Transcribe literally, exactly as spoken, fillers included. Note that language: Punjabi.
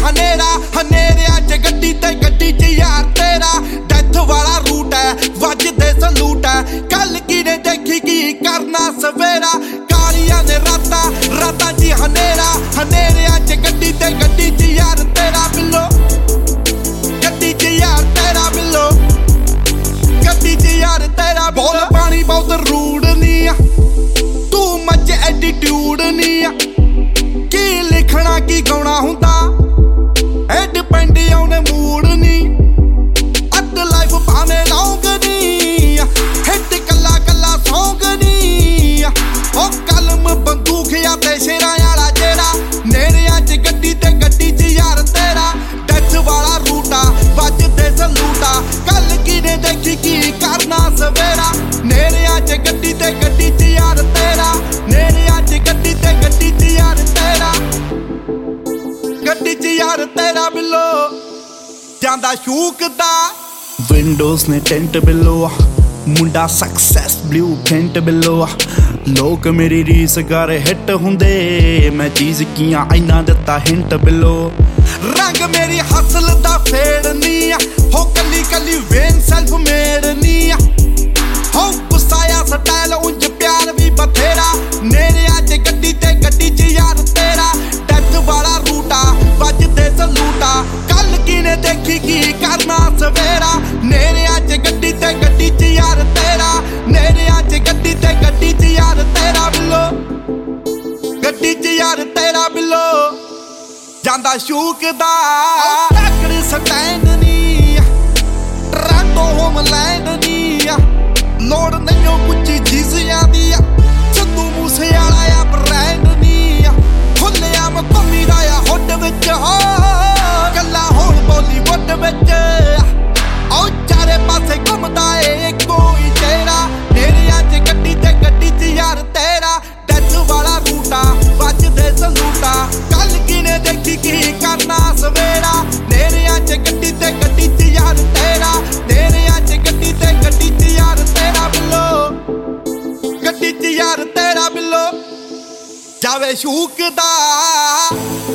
ਹਨੇਰਾ ਹਨੇਰਿਆਂ ਚ ਗੱਡੀ ਤੇ ਗੱਡੀ ਚ ਯਾਰ ਤੇਰਾ ਡੈਥ ਵਾਲਾ ਰੂਟ ਹੈ ਵੱਜਦੇ ਸਲੂਟ ਹੈ ਕੱਲ ਕਿਨੇ ਦੇਖੀ ਕੀ ਕਰਨਾ ਸਵੇਰਾ ਕਾਲੀਆਂ ਨੇ ਰਾਤਾਂ ਰਾਤਾਂ ਚ ਹਨੇਰਾ ਹਨੇਰਿਆਂ ਚ ਗੱਡੀ ਤੇ ਗੱਡੀ ਚ ਯਾਰ ਤੇਰਾ ਬਿੱਲੋ ਗੱਡੀ ਚ ਯਾਰ ਤੇਰਾ ਬਿੱਲੋ ਗੱਡੀ ਚ ਯਾਰ ਤੇਰਾ ਬੋਲ ਪਾਣੀ ਬਹੁਤ ਰੂੜ ਨੀ ਆ ਤੂੰ ਮੱਚ ਐਟੀਟਿਊਡ ਨੀ ਆ ਕੀ ਲਿਖਣਾ ਕੀ ਗਾਉਣਾ ਹੁੰਦਾ ਇਹ ਡਿਪੈਂਡ ਆਉਣੇ ਮੂਡ ਨੀ ਅੱਧ ਲਾਈਫ ਭਾਵੇਂ ਲੌਂਗ ਨੀ ਹਿੱਟ ਕੱਲਾ ਕੱਲਾ ਸੌਂਗ ਨੀ ਉਹ ਕਲਮ ਬੰਦੂਕ ਆ ਤੇ ਸ਼ੇਰਾਂ ਵਾਲਾ ਜਿਹੜਾ ਨੇੜਿਆਂ ਚ ਗੱਡੀ ਤੇ ਗੱਡੀ ਚ ਯਾਰ ਤੇਰਾ ਡੈਥ ਵਾਲਾ ਰੂਟਾ ਵੱਜਦੇ ਸਲੂਟਾ ਕੱਲ ਕਿਨੇ ਦੇਖੀ ਕੀ ਕਰਨਾ ਸਵੇਰਾ ਨੇੜਿਆਂ ਚ ਗੱਡੀ ਤੇ ਗੱਡੀ ਚ ਯਾਰ ਤੇਰਾ ਨੇੜਿਆਂ ਚ ਗੱਡੀ ਤੇ ਗੱਡੀ ਚ ਯਾਰ ਤੇਰਾ ਗੱਡੀ ਚ ਯਾਰ ਤੇਰਾ ਬਿੱਲੋ ਜਾਂਦਾ ਸ਼ੂਕਦਾ ਵਿੰਡੋਜ਼ ਨੇ ਟੈਂਟ ਬਿੱਲੋ ਮੁੰਡਾ ਸਕਸੈਸ ਬਲੂ ਪ੍ਰਿੰਟ ਬਿੱਲੋ ਲੋਕ ਮੇਰੀ ਰੀਸ ਕਰ ਹਿੱਟ ਹੁੰਦੇ ਮੈਂ ਚੀਜ਼ ਕੀਆਂ ਇੰਨਾ ਦਿੱਤਾ ਹਿੰਟ ਬਿੱਲੋ ਰੰਗ ਮੇਰੀ ਹਸਲ ਦਾ ਫੇੜ ਨੀ ਆ ਹੋ ਕੱਲੀ ਕੱਲੀ ਵੇਨ ਸੈਲਫ ਮੇਡ ਨੀ ਆ ਹੋ ਗੁੱਸਾਇਆ ਸਟਾਈਲ ਉਂਝ ਪਿਆਰ ਵੀ ਬਥੇਰਾ ਨੇੜਿਆਂ ਚ ਗੱਡੀ ਤੇ ਗੱਡੀ ਚ ਯਾਰ ਤੇਰਾ ਡੈਥ ਵਾਲਾ ਰੂਟਾ ਵੱਜਦੇ ਸਲੂਟਾ ਕੱਲ ਕਿਨੇ ਦੇਖੀ ਕੀ ਕਰਨਾ ਸਵੇਰਾ ਨੇੜਿਆਂ ਚ ਗੱਡੀ ਤੇ ਗੱਡੀ ਚ ਯਾਰ ਤੇਰਾ ਨੇੜਿਆਂ ਚ ਗੱਡੀ ਤੇ ਗੱਡੀ ਚ ਯਾਰ ਤੇਰਾ ਬਿੱਲੋ ਗੱਡੀ ਚ ਯਾਰ ਤੇਰਾ ਬਿੱਲੋ ਜਾਂਦਾ ਸ਼ੂਕਦਾ ਟੱਕਰ ਸਟੈਂਡ ਨੀ ਟਰਾਂਟੋ ਹੋਮਲੈਂਡ ਨੀ ਲੋੜ ਨਹੀਂ ਕੁੱਚੀ ਜੀਜ਼ਿਆਂ ਦੀ ਸਿੱਧੂ ਮੂਸੇ ਵਾਲਾ ਆ ਬ੍ਰੈਂਡ ਨੀ ਖੁੱਲਿਆ ਮੈਂ ਘੁੰਮੀ ਦਾ ਆ ਹੁੱਡ ਵਿੱਚ ਹੋ ਗੱਲਾਂ ਹੋਣ ਬਾਲੀਵੁੱਡ ਵਿੱਚ ਉਹ ਚਾਰੇ ਪਾਸੇ ਘੁੰਮਦਾ ਏ ਕੋਈ ਜਿਹੜਾ ਨੇੜਿਆਂ ਚ ਗੱਡੀ ਤੇ ਗੱਡੀ ਚ ਯਾਰ ਤੇਰਾ ਡੈਥ ਵਾਲਾ ਰੂਟਾ ਵੱਜਦੇ ਸਲੂਟਾ ਕੱਲ ਕਿਨੇ ਦੇਖੀ ਕੀ ਕਰਨਾ ਸਵੇਰਾ ਨੇੜਿਆਂ ਚ ਗੱਡੀ ਤੇ ਗੱਡੀ ਚ ਯਾਰ ਤੇਰਾ ਨੇੜਿਆਂ ਚ ਗੱਡੀ ਤੇ ਗੱਡੀ ਚ ਯਾਰ ਤੇਰਾ ਬਿੱਲੋ ਗੱਡੀ ਚ ਯਾਰ ਤੇਰਾ ਬਿੱਲੋ ਜਾਵੇ ਸ਼ੂਕਦਾ